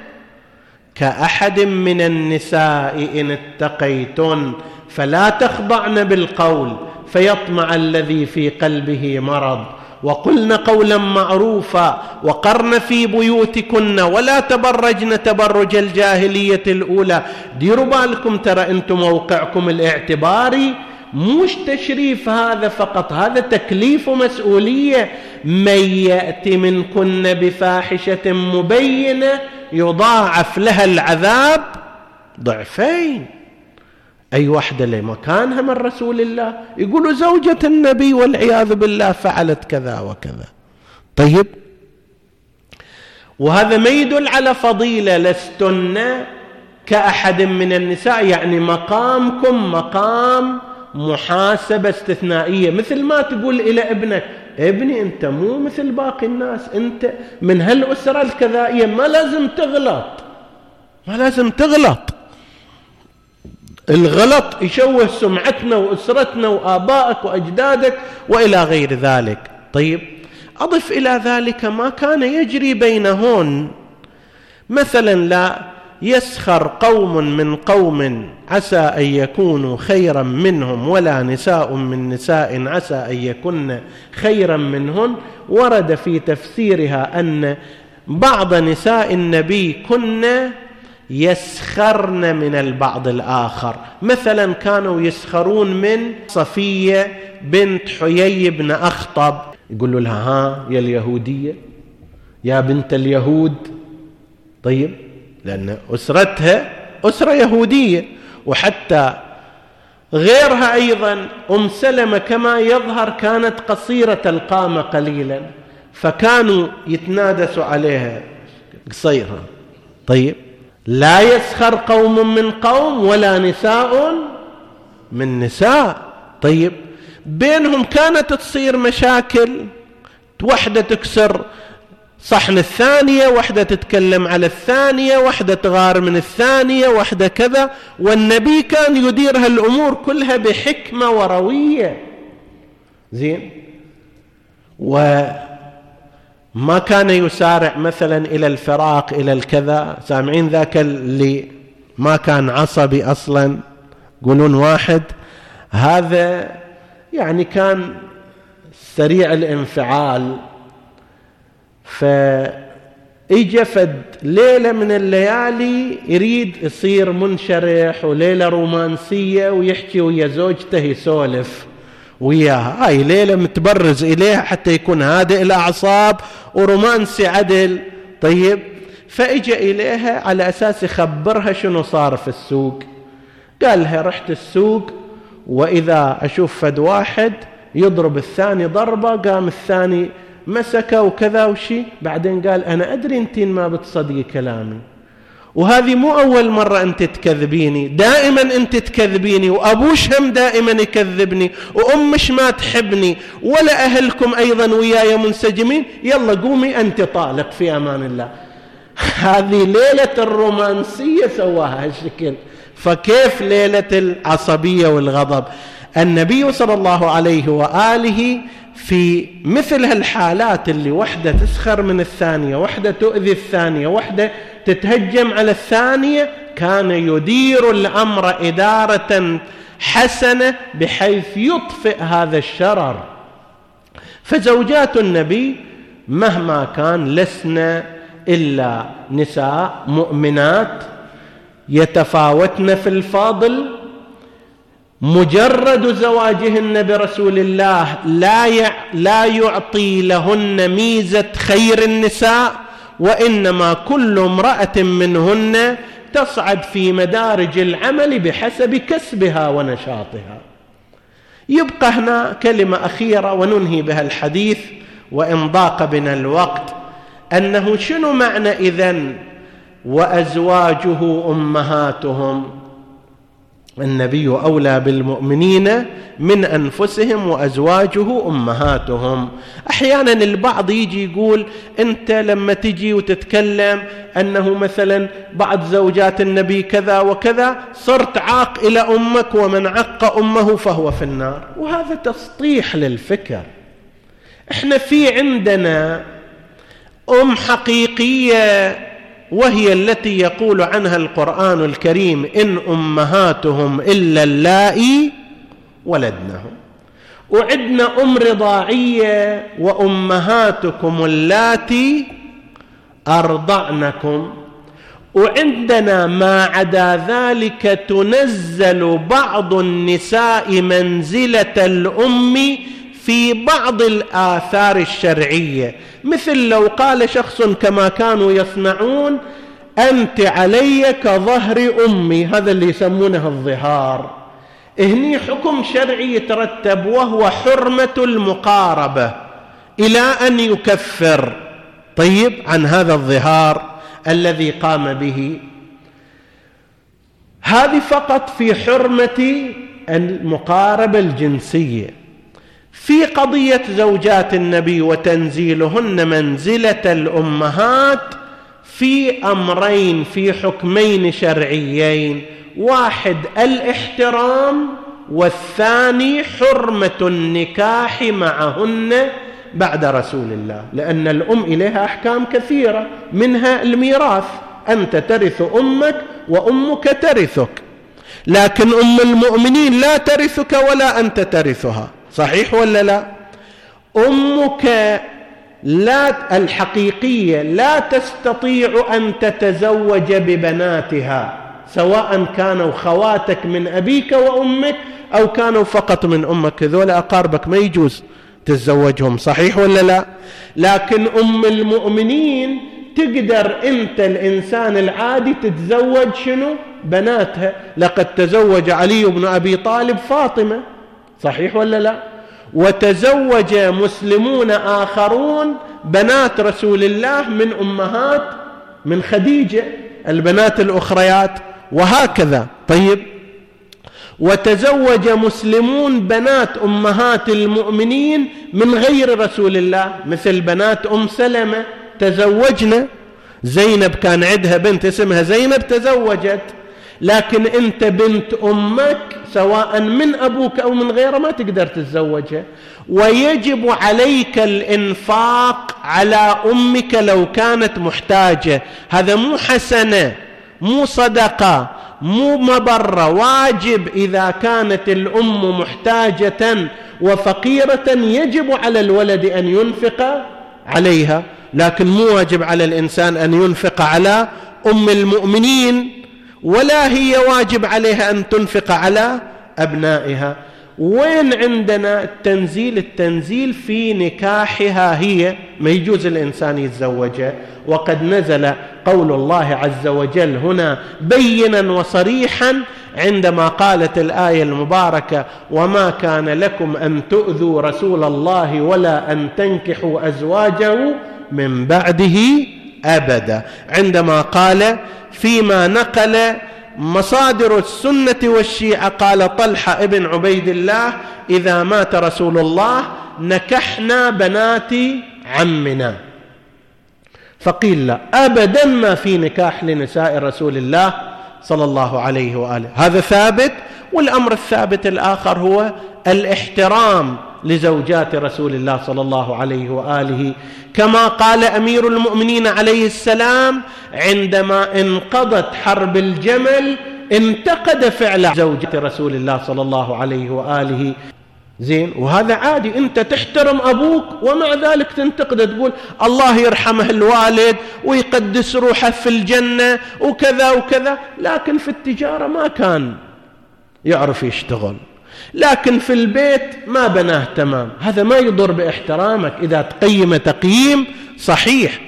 كأحد من النساء إن اتقيتن، فلا تخضعن بالقول فيطمع الذي في قلبه مرض، وقلن قولا معروفا، وقرن في بيوتكن ولا تبرجن تبرج الجاهلية الأولى. ديروا بالكم، ترى أنتم موقعكم الاعتباري مش تشريف هذا فقط، هذا تكليف ومسؤولية. من يأتي منكن بفاحشة مبينة يضاعف لها العذاب ضعفين. أي واحدة لمكانها من رسول الله، يقولوا زوجة النبي والعياذ بالله فعلت كذا وكذا. طيب، وهذا ما يدل على فضيلة، لستن كأحد من النساء، يعني مقامكم مقام محاسبة استثنائية، مثل ما تقول إلى ابنك ابني أنت مو مثل باقي الناس، أنت من هالأسرة الكذائية، ما لازم تغلط، ما لازم تغلط. الغلط يشوه سمعتنا وأسرتنا وآبائك وأجدادك وإلى غير ذلك. طيب، أضف إلى ذلك ما كان يجري بينهن، مثلا لا يسخر قوم من قوم عسى أن يكونوا خيرا منهم، ولا نساء من نساء عسى أن يكن خيرا منهن. ورد في تفسيرها أن بعض نساء النبي كن يسخرن من البعض الآخر، مثلا كانوا يسخرون من صفية بنت حيي بن أخطب، يقولوا لها ها يا اليهودية، يا بنت اليهود. طيب، لأن أسرتها أسرة يهودية. وحتى غيرها أيضا أم سلمة كما يظهر كانت قصيرة القامة قليلا، فكانوا يتنادسوا عليها قصيرة. طيب، لا يسخر قوم من قوم ولا نساء من نساء. طيب، بينهم كانت تصير مشاكل، واحدة تكسر صحن الثانية، واحدة تتكلم على الثانية، واحدة تغار من الثانية، واحدة كذا، والنبي كان يدير هالأمور كلها بحكمة وروية. زين، وما كان يسارع مثلا إلى الفراق إلى الكذا. سامعين ذاك اللي ما كان عصبي أصلا، يقولون واحد هذا يعني كان سريع الانفعال، فإجا فد ليلة من الليالي يريد يصير منشرح، وليلة رومانسية ويحكي ويا زوجته يسولف وياها، هاي ليلة متبرز إليها حتى يكون هادئ الأعصاب ورومانسي عدل. طيب، فإجا إليها على أساس يخبرها شنو صار في السوق. قال لها رحت السوق وإذا أشوف فد واحد يضرب الثاني ضربة، قام الثاني مسكه وكذا وشي. بعدين قال أنا أدري أنتين ما بتصدقي كلامي، وهذه مو أول مرة أنت تكذبيني، دائما أنت تكذبيني، وأبوش هم دائما يكذبني، وأمش ما تحبني، ولا أهلكم أيضا وياي منسجمين، يلا قومي أنت طالق في أمان الله. هذه ليلة الرومانسية سواها هالشكل، فكيف ليلة العصبية والغضب؟ النبي صلى الله عليه وآله في مثل هالحالات اللي وحدة تسخر من الثانية، وحدة تؤذي الثانية، وحدة تتهجم على الثانية، كان يدير الأمر إدارة حسنة بحيث يطفئ هذا الشرر. فزوجات النبي مهما كان لسنا إلا نساء مؤمنات يتفاوتن في الفضل، مجرد زواجهن برسول الله لا لا يعطي لهن ميزة خير النساء، وإنما كل امرأة منهن تصعد في مدارج العمل بحسب كسبها ونشاطها. يبقى هنا كلمة أخيرة وننهي بها الحديث وإن ضاق بنا الوقت، أنه شنو معنى إذن وأزواجه أمهاتهم؟ النبي أولى بالمؤمنين من أنفسهم وأزواجه أمهاتهم. أحيانا البعض يجي يقول أنت لما تجي وتتكلم أنه مثلا بعض زوجات النبي كذا وكذا صرت عاق إلى أمك، ومن عق أمه فهو في النار، وهذا تسطيح للفكر. احنا في عندنا أم حقيقية وهي التي يقول عنها القرآن الكريم إن أمهاتهم إلا اللائي ولدنهم، وعندنا أم رضاعية وأمهاتكم اللاتي أرضعنكم، وعندنا ما عدا ذلك تنزل بعض النساء منزلة الأم في بعض الآثار الشرعية، مثل لو قال شخص كما كانوا يصنعون أنت علي كظهر أمي، هذا اللي يسمونه الظهار، هني حكم شرعي يترتب وهو حرمة المقاربة إلى أن يكفر طيب عن هذا الظهار الذي قام به. هذه فقط في حرمة المقاربة الجنسية. في قضية زوجات النبي وتنزيلهن منزلة الأمهات في أمرين، في حكمين شرعيين، واحد الاحترام والثاني حرمة النكاح معهن بعد رسول الله، لأن الأم إليها أحكام كثيرة منها الميراث، أنت ترث أمك وأمك ترثك، لكن أم المؤمنين لا ترثك ولا أنت ترثها، صحيح ولا لا؟ أمك لا الحقيقية لا تستطيع أن تتزوج ببناتها، سواء كانوا خواتك من أبيك وأمك أو كانوا فقط من أمك، ذول أقاربك ما يجوز تتزوجهم، صحيح ولا لا؟ لكن أم المؤمنين تقدر أنت الإنسان العادي تتزوج شنو؟ بناتها. لقد تزوج علي بن أبي طالب فاطمة، صحيح ولا لا؟ وتزوج مسلمون آخرون بنات رسول الله من أمهات من خديجة البنات الأخريات، وهكذا. طيب، وتزوج مسلمون بنات أمهات المؤمنين من غير رسول الله، مثل بنات أم سلمة تزوجنا، زينب كان عندها بنت اسمها زينب تزوجت، لكن أنت بنت أمك سواء من أبوك أو من غيره ما تقدر تتزوجها، ويجب عليك الإنفاق على أمك لو كانت محتاجة. هذا مو حسنة، مو صدقة، مو مبرة، واجب. إذا كانت الأم محتاجة وفقيرة يجب على الولد أن ينفق عليها، لكن مو واجب على الإنسان أن ينفق على أم المؤمنين، ولا هي واجب عليها أن تنفق على أبنائها. وين عندنا التنزيل؟ التنزيل في نكاحها، هي ما يجوز الإنسان يتزوجها، وقد نزل قول الله عز وجل هنا بينا وصريحا عندما قالت الآية المباركة وما كان لكم أن تؤذوا رسول الله ولا أن تنكحوا أزواجه من بعده أبدا، عندما قال فيما نقل مصادر السنة والشيعة قال طلحة ابن عبيد الله إذا مات رسول الله نكحنا بنات عمنا، فقيل لا، أبدا ما في نكاح لنساء رسول الله صلى الله عليه وآله. هذا ثابت والأمر الثابت الآخر هو الاحترام لزوجات رسول الله صلى الله عليه وآله، كما قال أمير المؤمنين عليه السلام عندما انقضت حرب الجمل انتقد فعل زوجة رسول الله صلى الله عليه وآله. زين، وهذا عادي، أنت تحترم أبوك ومع ذلك تنتقد، تقول الله يرحمه الوالد ويقدس روحه في الجنة وكذا وكذا، لكن في التجارة ما كان يعرف يشتغل، لكن في البيت ما بناه تمام. هذا ما يضر باحترامك إذا تقيم تقييم صحيح.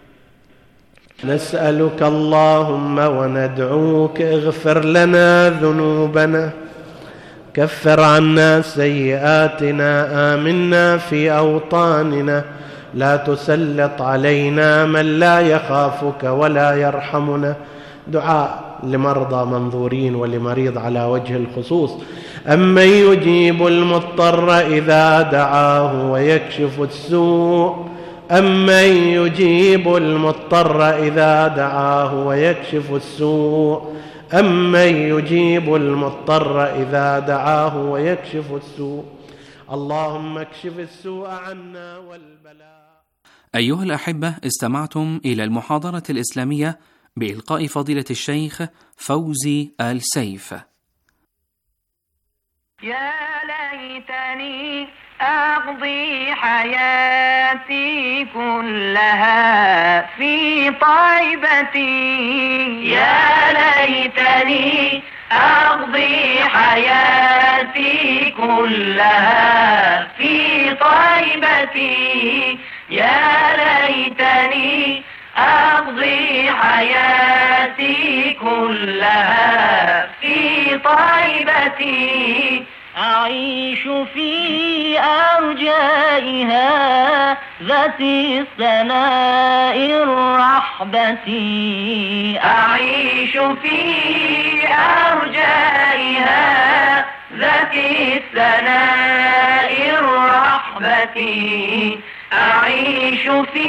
نسألك اللهم وندعوك اغفر لنا ذنوبنا، كفر عنا سيئاتنا، آمنا في أوطاننا، لا تسلط علينا من لا يخافك ولا يرحمنا. دعاء لمرضى منظورين ولمريض على وجه الخصوص. أمن يجيب المضطر إذا دعاه ويكشف السوء، أمن يجيب المضطر إذا دعاه ويكشف السوء، أمن يجيب المضطر إذا دعاه ويكشف السوء. اللهم اكشف السوء عنا والبلاء. أيها الأحبة، استمعتم إلى المحاضرة الإسلامية بإلقاء فضيلة الشيخ فوزي آل سيف. يا ليتني أقضي حياتي كلها في طيبتي، يا ليتني أقضي حياتي كلها في طيبتي، يا ليتني أقضي حياتي كلها في طيبتي، أعيش في أرجائها ذات الثناء الرحبة، أعيش في أرجائها ذات الثناء الرحبة، أعيش في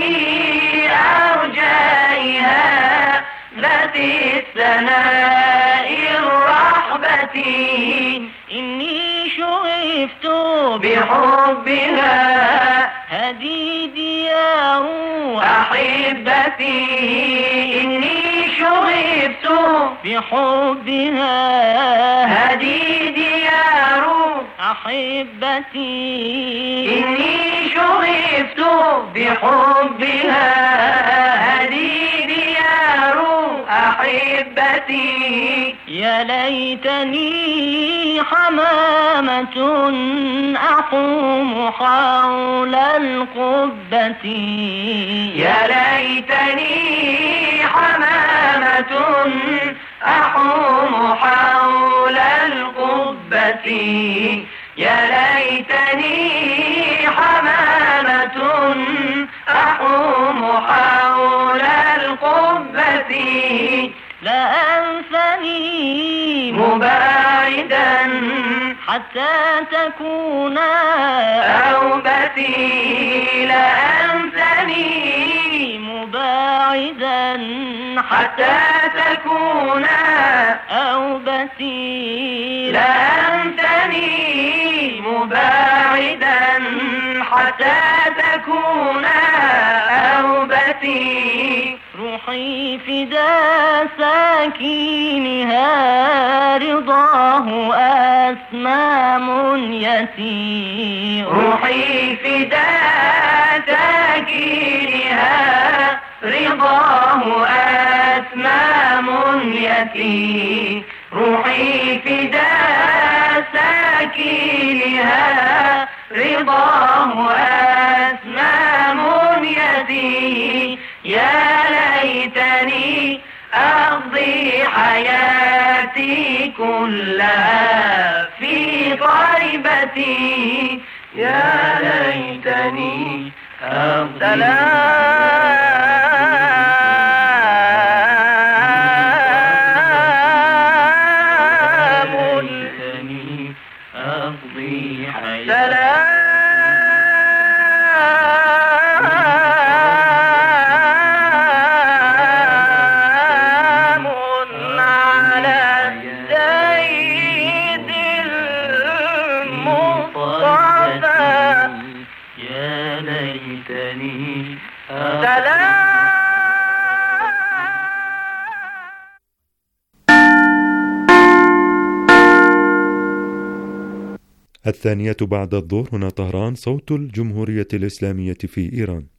أرجائها ذات الثناء الرحبة، إني شغفت بحبها هذه ديار أحبتي، إني شغفت بحبها هذه ديار أحبتي، إني شغفت بحبها هذه ديار أحبتي، يا ليتني حمامة أحوم حول القبة، يا ليتني حمامة أحوم حول القبة، يا ليتني حمامة أحوم حول القبة، لا أنثني مباعدا حتى تكون أوبتي، لا أنثني مباعدا حتى تكون أوبتي، لا أنثني مباعدا حتى تكون أوبتي، روحي فدا ساكينها رضاه أسمى منيتي، روحي فدا ساكينها رضاه أسمى منيتي، روحي فدا ساكينها رضاه أسمى منيتي، يا ليتني أقضي حياتي كلها في طيبتي، يا ليتني أقضي سلام على سيد الثانية بعد الظهر هنا طهران، صوت الجمهورية الإسلامية في إيران.